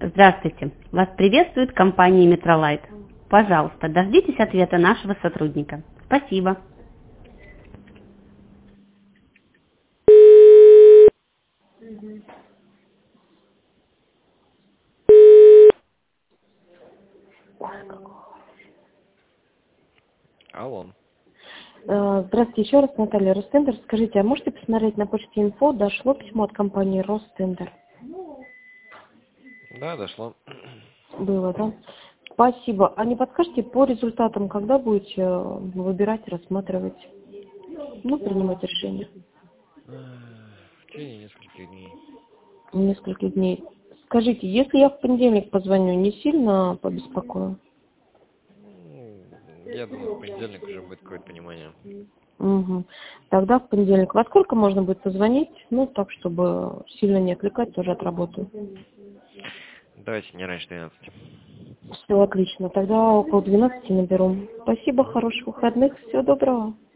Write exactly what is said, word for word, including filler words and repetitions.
Здравствуйте. Вас приветствует компания Метролайт. Пожалуйста, дождитесь ответа нашего сотрудника. Спасибо. Алло. Э, Здравствуйте, еще раз Наталья, Ростендер. Скажите, а можете посмотреть на почте инфо, дошло письмо от компании Ростендер? Да, дошло. Было, да? Спасибо. А не подскажете по результатам, когда будете э, выбирать, рассматривать, ну, принимать решение? В течение нескольких дней. Несколько дней. Скажите, если я в понедельник позвоню, не сильно побеспокою? Ну, я думаю, в понедельник уже будет какое-то понимание. Угу. Тогда в понедельник. Во сколько можно будет позвонить? Ну, так, чтобы сильно не отвлекать, тоже отработаю. Давайте не раньше двенадцати. Все отлично. Тогда около двенадцати наберу. Спасибо, хороших выходных. Всего доброго.